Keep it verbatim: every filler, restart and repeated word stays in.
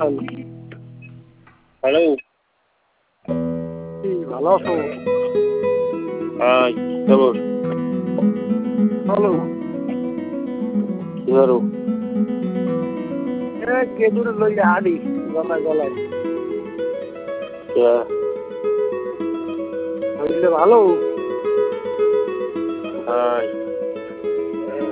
Hello hello. কি ভালো আছো? হ্যাঁ, খবর? হ্যালো কি করো? এ কেদুর লইয়া হাঁড়ি গলায় গলায় কে? বুঝলে ভালো হ্যাঁ।